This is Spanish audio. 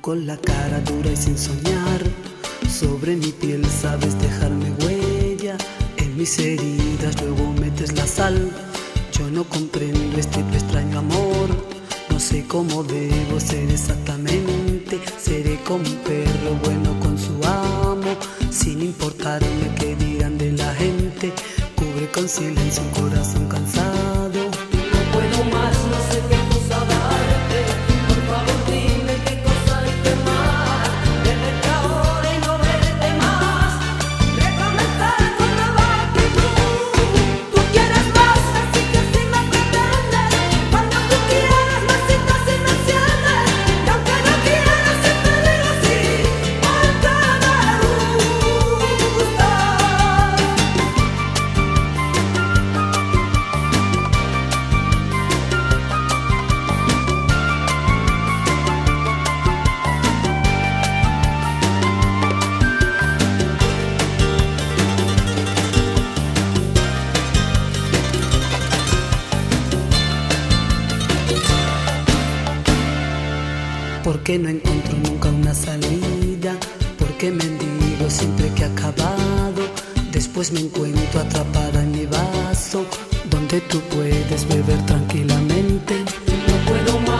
con la cara dura y sin soñar. Sobre mi piel sabes dejarme huella, en mis heridas luego metes la sal. Yo no comprendo este tu extraño amor, no sé cómo debo ser exactamente. Seré como un perro bueno con su amo, sin importarme qué dirán de la gente. Cubre con silencio un corazón cansado. No puedo más, no sé qué cosa darte. Por favor dime qué cosa hice mal. Verte ahora y no verte más. Recomenzar con nueva actitud. Tú quieres más, así que si me pretendes. Cuando tú quieras, más citas y me enciendes. Y aunque no quieras, siempre digo sí, porque me gusta. ¿Por qué no encuentro nunca una salida? ¿Por qué mendigo siempre que he acabado? Después me encuentro atrapada en mi vaso, donde tú puedes beber tranquilamente. No puedo más.